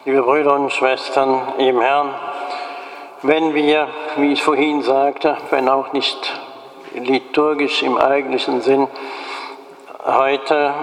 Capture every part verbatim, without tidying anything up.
Liebe Brüder und Schwestern im Herrn, wenn wir, wie ich vorhin sagte, wenn auch nicht liturgisch im eigentlichen Sinn, heute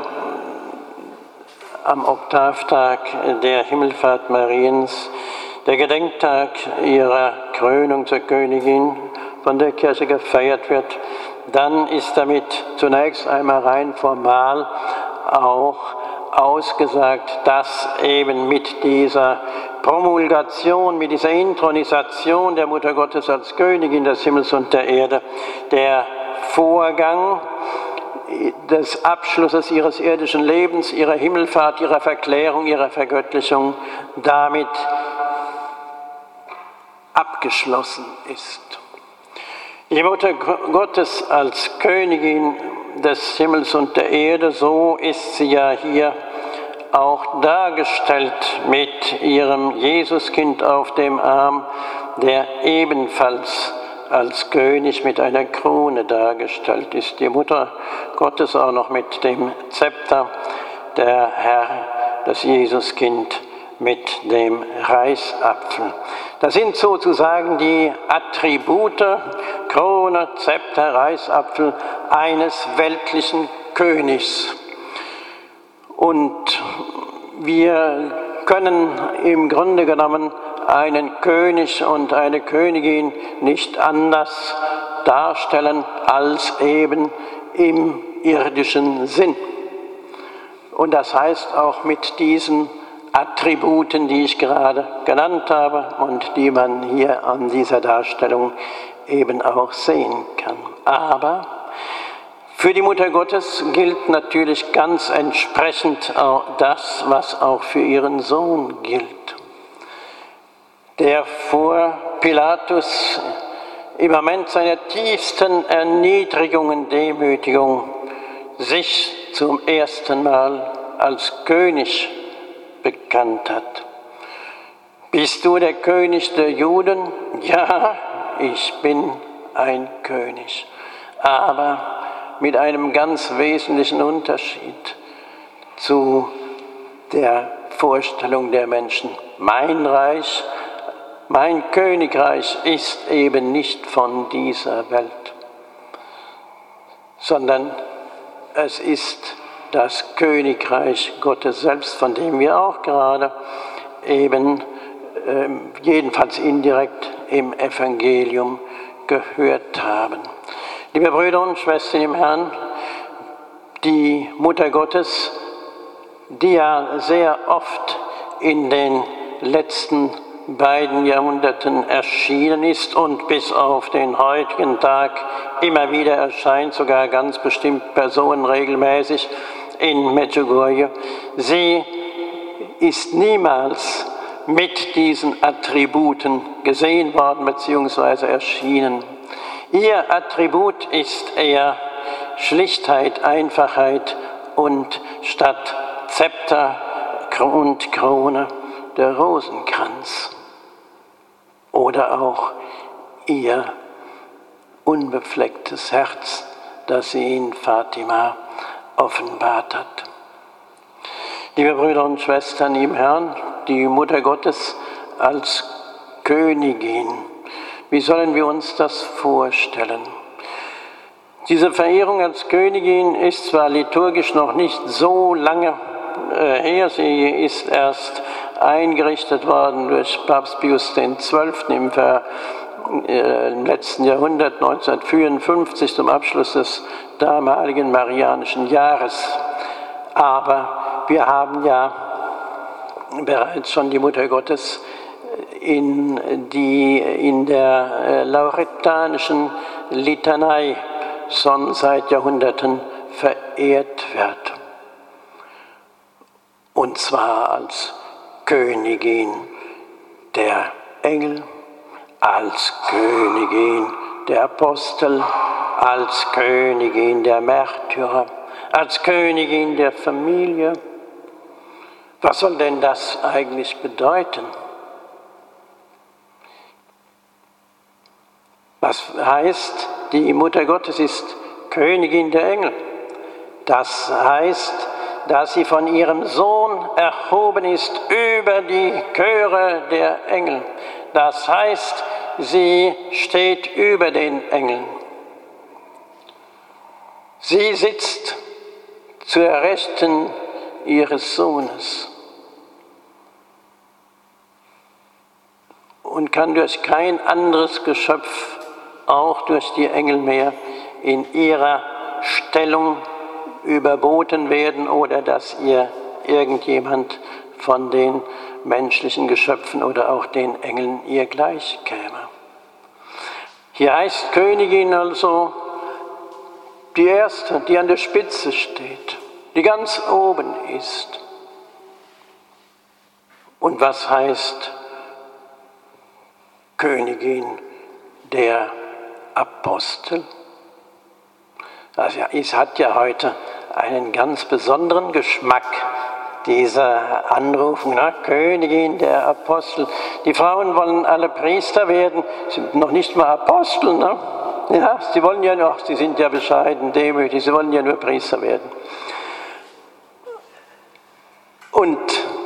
am Oktavtag der Himmelfahrt Mariens, der Gedenktag ihrer Krönung zur Königin von der Kirche gefeiert wird, dann ist damit zunächst einmal rein formal auch ausgesagt, dass eben mit dieser Promulgation, mit dieser Inthronisation der Mutter Gottes als Königin des Himmels und der Erde der Vorgang des Abschlusses ihres irdischen Lebens, ihrer Himmelfahrt, ihrer Verklärung, ihrer Vergöttlichung damit abgeschlossen ist. Die Mutter Gottes als Königin des Himmels und der Erde, so ist sie ja hier auch dargestellt mit ihrem Jesuskind auf dem Arm, der ebenfalls als König mit einer Krone dargestellt ist. Die Mutter Gottes auch noch mit dem Zepter, der Herr, das Jesuskind mit dem Reisapfel. Das sind sozusagen die Attribute, Krone, Zepter, Reisapfel eines weltlichen Königs. Und wir können im Grunde genommen einen König und eine Königin nicht anders darstellen als eben im irdischen Sinn. Und das heißt auch mit diesen Attributen, die ich gerade genannt habe und die man hier an dieser Darstellung eben auch sehen kann. Aber für die Mutter Gottes gilt natürlich ganz entsprechend auch das, was auch für ihren Sohn gilt, der vor Pilatus im Moment seiner tiefsten Erniedrigung und Demütigung sich zum ersten Mal als König bekannt hat. Bist du der König der Juden? Ja, ich bin ein König, aber mit einem ganz wesentlichen Unterschied zu der Vorstellung der Menschen. Mein Reich, mein Königreich ist eben nicht von dieser Welt, sondern es ist das Königreich Gottes selbst, von dem wir auch gerade eben äh, jedenfalls indirekt im Evangelium gehört haben. Liebe Brüder und Schwestern im Herrn, die Mutter Gottes, die ja sehr oft in den letzten beiden Jahrhunderten erschienen ist und bis auf den heutigen Tag immer wieder erscheint, sogar ganz bestimmt Personen regelmäßig in Medjugorje. Sie ist niemals mit diesen Attributen gesehen worden bzw. erschienen. Ihr Attribut ist eher Schlichtheit, Einfachheit und statt Zepter und Krone der Rosenkranz. Oder auch ihr unbeflecktes Herz, das sie in Fatima offenbart hat. Liebe Brüder und Schwestern im Herrn, die Mutter Gottes als Königin, wie sollen wir uns das vorstellen? Diese Verehrung als Königin ist zwar liturgisch noch nicht so lange äh, her, sie ist erst eingerichtet worden durch Papst Pius der Zwölfte im, Ver, äh, im letzten Jahrhundert, neunzehnhundertvierundfünfzig, zum Abschluss des damaligen Marianischen Jahres. Aber wir haben ja bereits schon die Mutter Gottes in, die in der äh, lauretanischen Litanei schon seit Jahrhunderten verehrt wird. Und zwar als Königin der Engel, als Königin der Apostel, als Königin der Märtyrer, als Königin der Familie. Was soll denn das eigentlich bedeuten? Was heißt, die Mutter Gottes ist Königin der Engel? Das heißt, dass sie von ihrem Sohn erhoben ist über die Chöre der Engel. Das heißt, sie steht über den Engeln. Sie sitzt zur Rechten ihres Sohnes und kann durch kein anderes Geschöpf, auch durch die Engel mehr, in ihrer Stellung überboten werden oder dass ihr irgendjemand von den menschlichen Geschöpfen oder auch den Engeln ihr gleich käme. Hier heißt Königin also die Erste, die an der Spitze steht, die ganz oben ist. Und was heißt Königin der Apostel? Also es hat ja heute einen ganz besonderen Geschmack, dieser Anrufung, na, Königin der Apostel. Die Frauen wollen alle Priester werden, sind noch nicht mal Apostel, ne? Ja, sie wollen ja noch, sie sind ja bescheiden, demütig, sie wollen ja nur Priester werden. Und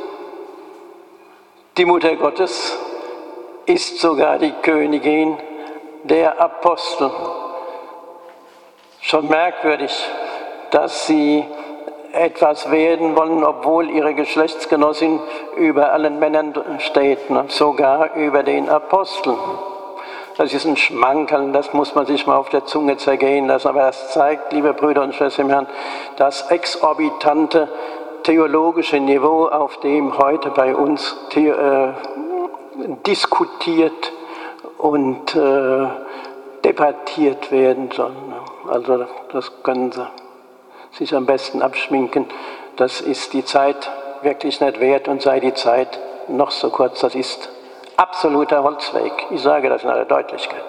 die Mutter Gottes ist sogar die Königin der Apostel. Schon merkwürdig, dass sie etwas werden wollen, obwohl ihre Geschlechtsgenossin über allen Männern steht, ne? Sogar über den Aposteln. Das ist ein Schmankerl, das muss man sich mal auf der Zunge zergehen lassen. Aber das zeigt, liebe Brüder und Schwestern im Herrn, das exorbitante theologische Niveau, auf dem heute bei uns the- äh, diskutiert und äh, debattiert werden soll. Also das können Sie sich am besten abschminken. Das ist die Zeit wirklich nicht wert und sei die Zeit noch so kurz. Das ist absoluter Holzweg. Ich sage das in aller Deutlichkeit.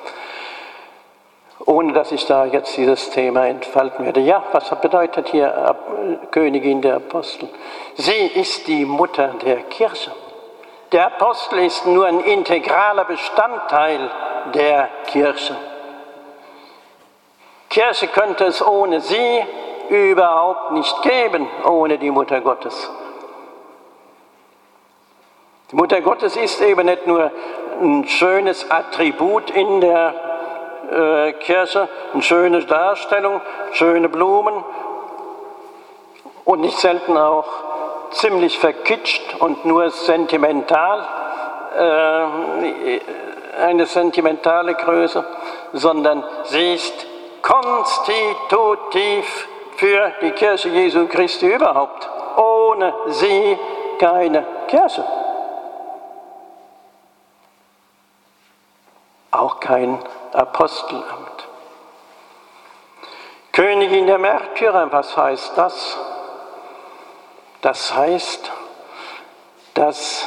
Ohne dass ich da jetzt dieses Thema entfalten werde. Ja, was bedeutet hier Königin der Apostel? Sie ist die Mutter der Kirche. Der Apostel ist nur ein integraler Bestandteil der Kirche. Kirche könnte es ohne sie überhaupt nicht geben, ohne die Mutter Gottes. Die Mutter Gottes ist eben nicht nur ein schönes Attribut in der äh, Kirche, eine schöne Darstellung, schöne Blumen und nicht selten auch ziemlich verkitscht und nur sentimental, äh, eine sentimentale Größe, sondern sie ist konstitutiv für die Kirche Jesu Christi überhaupt. Ohne sie keine Kirche. Auch kein Apostelamt. Königin der Märtyrer, was heißt das? Das heißt, dass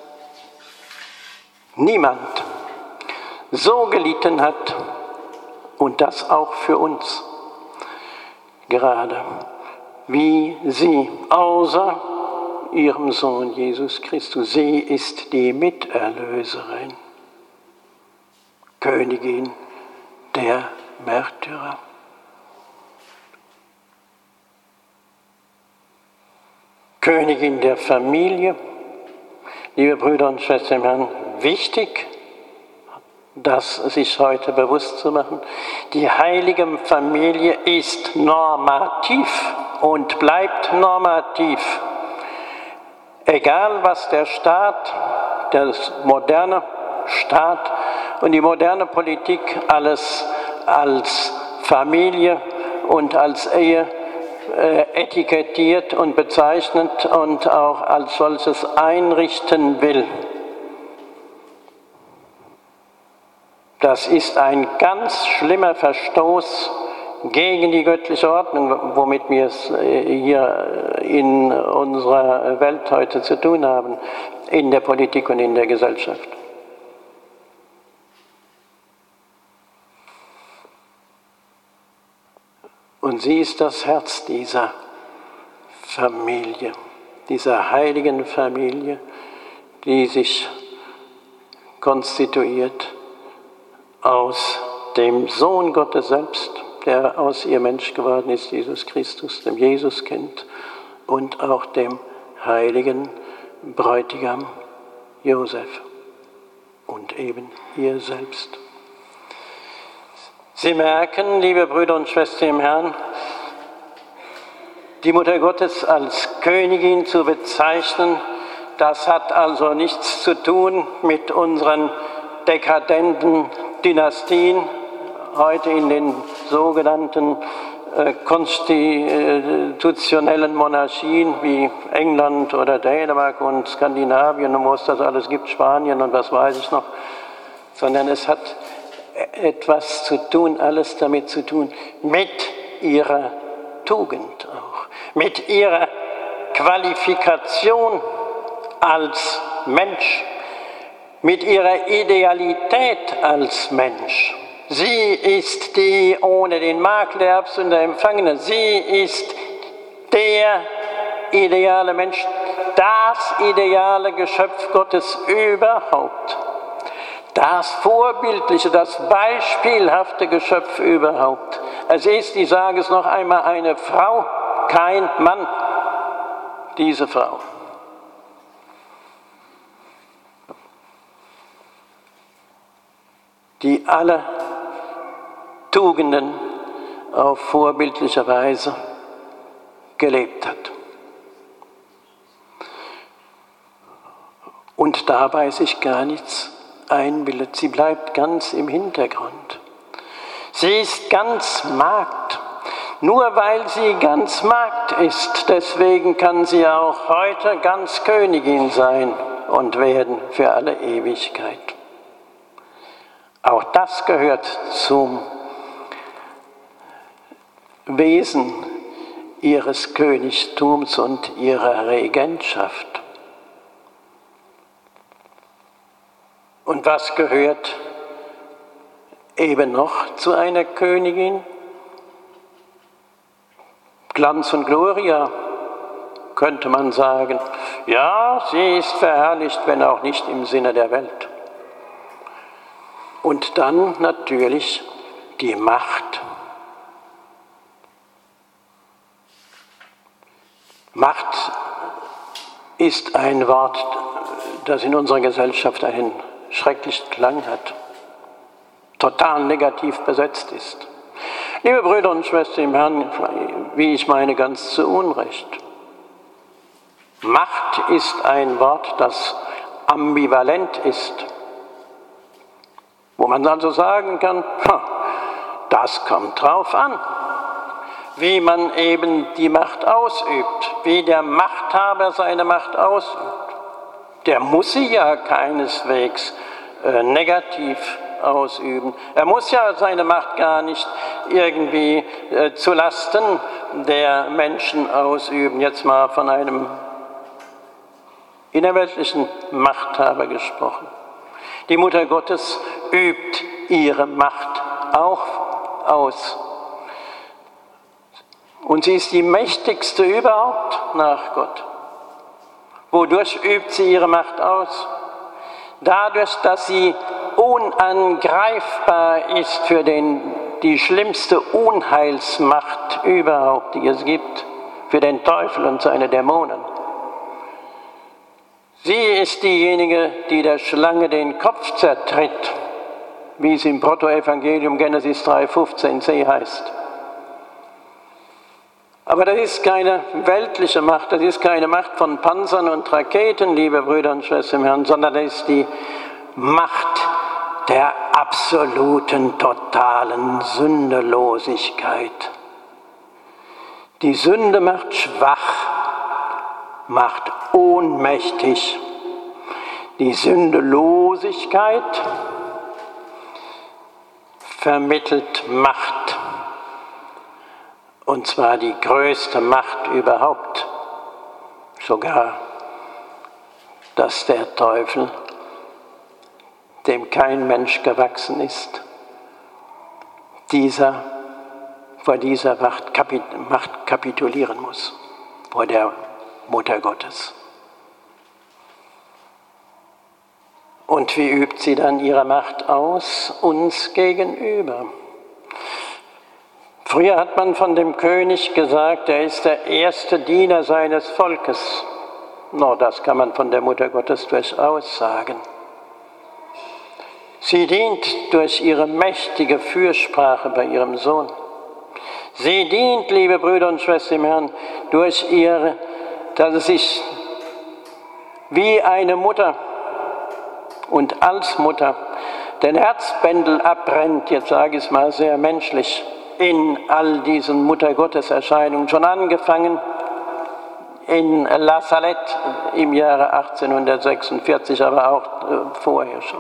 niemand so gelitten hat, und das auch für uns, gerade wie sie, außer ihrem Sohn Jesus Christus. Sie ist die Miterlöserin, Königin der Märtyrer. Königin der Familie, liebe Brüder und Schwestern im Herrn, wichtig, das sich heute bewusst zu machen. Die heilige Familie ist normativ und bleibt normativ. Egal was der Staat, der moderne Staat und die moderne Politik alles als Familie und als Ehe äh, etikettiert und bezeichnet und auch als solches einrichten will. Das ist ein ganz schlimmer Verstoß gegen die göttliche Ordnung, womit wir es hier in unserer Welt heute zu tun haben, in der Politik und in der Gesellschaft. Und sie ist das Herz dieser Familie, dieser heiligen Familie, die sich konstituiert aus dem Sohn Gottes selbst, der aus ihr Mensch geworden ist, Jesus Christus, dem Jesuskind, und auch dem heiligen Bräutigam Josef und eben ihr selbst. Sie merken, liebe Brüder und Schwestern im Herrn, die Mutter Gottes als Königin zu bezeichnen, das hat also nichts zu tun mit unseren dekadenten Dynastien, heute in den sogenannten äh, konstitutionellen Monarchien wie England oder Dänemark und Skandinavien und wo es das alles gibt, Spanien und was weiß ich noch, sondern es hat etwas zu tun, alles damit zu tun, mit ihrer Tugend auch, mit ihrer Qualifikation als Mensch, mit ihrer Idealität als Mensch. Sie ist die ohne den Makel der Erbsünde Empfangene. Sie ist der ideale Mensch, das ideale Geschöpf Gottes überhaupt. Das vorbildliche, das beispielhafte Geschöpf überhaupt. Es ist, ich sage es noch einmal, eine Frau, kein Mann, diese Frau. Die alle Tugenden auf vorbildliche Weise gelebt hat. Und dabei sich gar nichts einbildet. Sie bleibt ganz im Hintergrund. Sie ist ganz Magd. Nur weil sie ganz Magd ist, deswegen kann sie auch heute ganz Königin sein und werden für alle Ewigkeit. Auch das gehört zum Wesen ihres Königtums und ihrer Regentschaft. Und was gehört eben noch zu einer Königin? Glanz und Gloria, könnte man sagen. Ja, sie ist verherrlicht, wenn auch nicht im Sinne der Welt. Und dann natürlich die Macht. Macht ist ein Wort, das in unserer Gesellschaft einen schrecklichen Klang hat, total negativ besetzt ist. Liebe Brüder und Schwestern im Herrn, wie ich meine, ganz zu Unrecht. Macht ist ein Wort, das ambivalent ist, wo man also sagen kann, das kommt drauf an, wie man eben die Macht ausübt, wie der Machthaber seine Macht ausübt. Der muss sie ja keineswegs äh, negativ ausüben. Er muss ja seine Macht gar nicht irgendwie äh, zu Lasten der Menschen ausüben. Jetzt mal von einem innerweltlichen Machthaber gesprochen. Die Mutter Gottes übt ihre Macht auch aus. Und sie ist die mächtigste überhaupt nach Gott. Wodurch übt sie ihre Macht aus? Dadurch, dass sie unangreifbar ist für den, die schlimmste Unheilsmacht überhaupt, die es gibt, für den Teufel und seine Dämonen. Sie ist diejenige, die der Schlange den Kopf zertritt, wie es im Protoevangelium Genesis drei fünfzehn c heißt. Aber das ist keine weltliche Macht, das ist keine Macht von Panzern und Raketen, liebe Brüder und Schwestern im Herrn, sondern das ist die Macht der absoluten, totalen Sündelosigkeit. Die Sünde macht schwach, macht ohnmächtig. Die Sündelosigkeit vermittelt Macht. Und zwar die größte Macht überhaupt. Sogar, dass der Teufel, dem kein Mensch gewachsen ist, dieser, vor dieser Macht kapitulieren muss, vor der Mutter Gottes. Und wie übt sie dann ihre Macht aus? Uns gegenüber. Früher hat man von dem König gesagt, er ist der erste Diener seines Volkes. No, das kann man von der Mutter Gottes durchaus sagen. Sie dient durch ihre mächtige Fürsprache bei ihrem Sohn. Sie dient, liebe Brüder und Schwestern im Herrn, durch ihre, dass es sich wie eine Mutter und als Mutter den Herzbändel abbrennt, jetzt sage ich es mal sehr menschlich, in all diesen Mutter-Gottes-Erscheinungen, schon angefangen in La Salette im Jahre achtzehnhundertsechsundvierzig, aber auch vorher schon.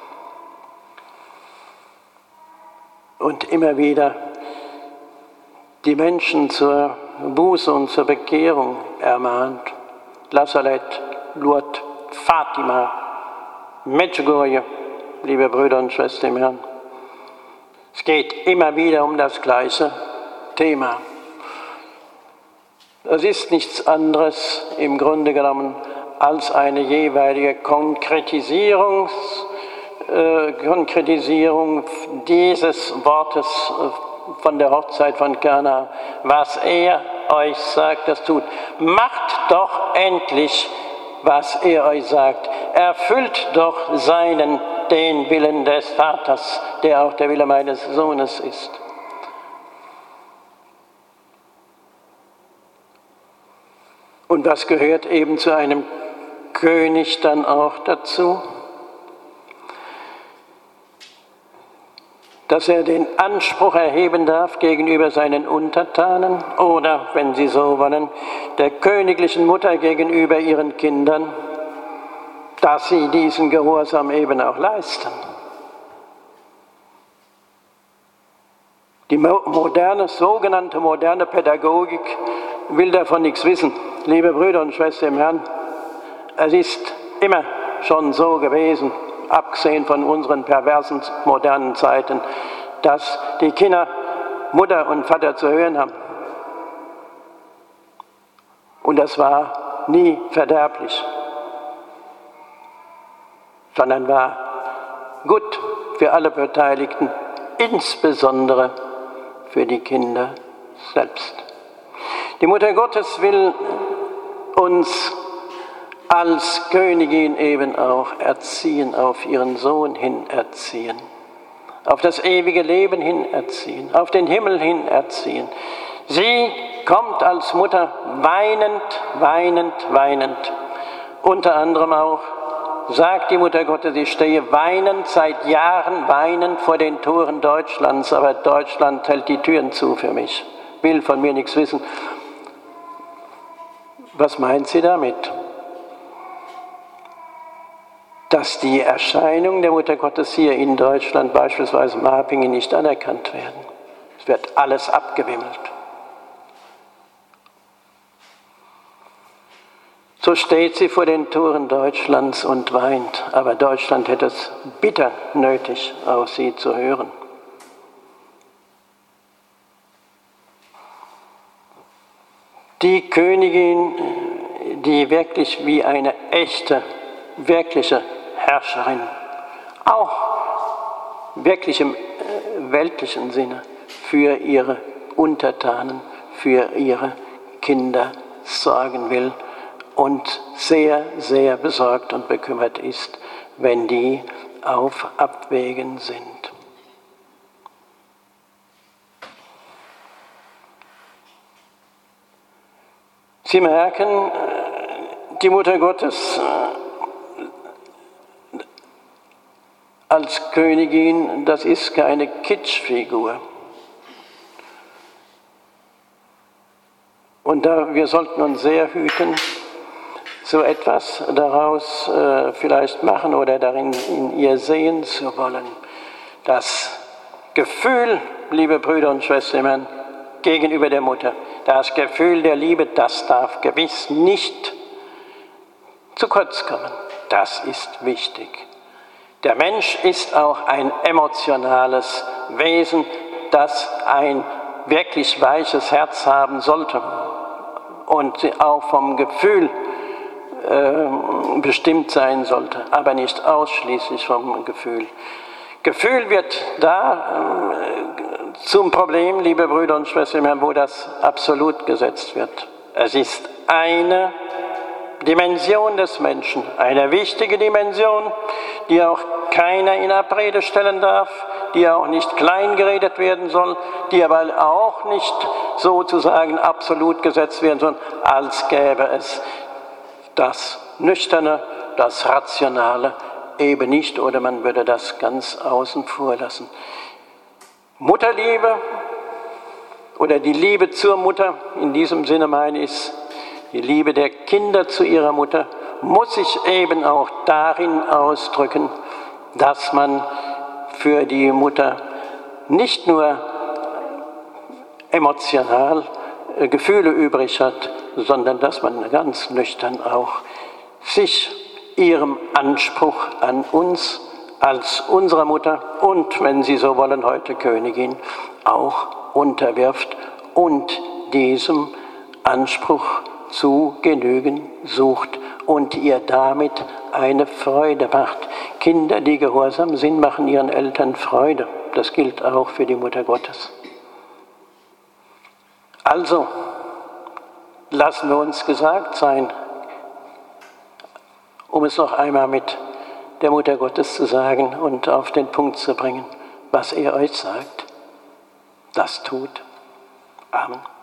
Und immer wieder die Menschen zur Buße und zur Bekehrung ermahnt. La Salette, Lourdes, Fatima, Medjugorje, liebe Brüder und Schwestern im Herrn. Es geht immer wieder um das gleiche Thema. Es ist nichts anderes im Grunde genommen als eine jeweilige Konkretisierung, äh, Konkretisierung dieses Wortes von der Hochzeit von Kana. Was er euch sagt, das tut. Macht doch endlich, was er euch sagt. Erfüllt doch seinen, den Willen des Vaters, der auch der Wille meines Sohnes ist. Und was gehört eben zu einem König dann auch dazu? Dass er den Anspruch erheben darf gegenüber seinen Untertanen oder, wenn Sie so wollen, der königlichen Mutter gegenüber ihren Kindern, dass sie diesen Gehorsam eben auch leisten. Die moderne, sogenannte moderne Pädagogik will davon nichts wissen. Liebe Brüder und Schwestern im Herrn, es ist immer schon so gewesen, abgesehen von unseren perversen modernen Zeiten, dass die Kinder Mutter und Vater zu hören haben. Und das war nie verderblich, sondern war gut für alle Beteiligten, insbesondere für die Kinder selbst. Die Mutter Gottes will uns als Königin eben auch erziehen, auf ihren Sohn hin erziehen, auf das ewige Leben hin erziehen, auf den Himmel hin erziehen. Sie kommt als Mutter weinend, weinend, weinend. Unter anderem auch sagt die Mutter Gottes, ich stehe weinend, seit Jahren weinend vor den Toren Deutschlands, aber Deutschland hält die Türen zu für mich, will von mir nichts wissen. Was meint sie damit? Dass die Erscheinungen der Mutter Gottes hier in Deutschland, beispielsweise Marpingen, nicht anerkannt werden. Es wird alles abgewimmelt. So steht sie vor den Toren Deutschlands und weint, aber Deutschland hätte es bitter nötig, auf sie zu hören. Die Königin, die wirklich wie eine echte, wirkliche Herrscherin, auch wirklich im weltlichen Sinne, für ihre Untertanen, für ihre Kinder sorgen will und sehr, sehr besorgt und bekümmert ist, wenn die auf Abwägen sind. Sie merken, die Mutter Gottes als Königin, das ist keine Kitschfigur. Und da, wir sollten uns sehr hüten, so etwas daraus äh, vielleicht machen oder darin in ihr sehen zu wollen. Das Gefühl, liebe Brüder und Schwestern, gegenüber der Mutter, das Gefühl der Liebe, das darf gewiss nicht zu kurz kommen. Das ist wichtig. Der Mensch ist auch ein emotionales Wesen, das ein wirklich weiches Herz haben sollte und auch vom Gefühl äh, bestimmt sein sollte, aber nicht ausschließlich vom Gefühl. Gefühl wird da äh, zum Problem, liebe Brüder und Schwestern, wo das absolut gesetzt wird. Es ist eine Dimension des Menschen, eine wichtige Dimension, die auch keiner in Abrede stellen darf, die auch nicht kleingeredet werden soll, die aber auch nicht sozusagen absolut gesetzt werden soll, als gäbe es das Nüchterne, das Rationale eben nicht, oder man würde das ganz außen vor lassen. Mutterliebe oder die Liebe zur Mutter, in diesem Sinne meine ich, die Liebe der Kinder zu ihrer Mutter, muss sich eben auch darin ausdrücken, dass man für die Mutter nicht nur emotional äh, Gefühle übrig hat, sondern dass man ganz nüchtern auch sich ihrem Anspruch an uns als unsere Mutter und, wenn Sie so wollen, heute Königin, auch unterwirft und diesem Anspruch zu genügen sucht und ihr damit eine Freude macht. Kinder, die gehorsam sind, machen ihren Eltern Freude. Das gilt auch für die Mutter Gottes. Also, lassen wir uns gesagt sein, um es noch einmal mit der Mutter Gottes zu sagen und auf den Punkt zu bringen, was er euch sagt, das tut. Amen.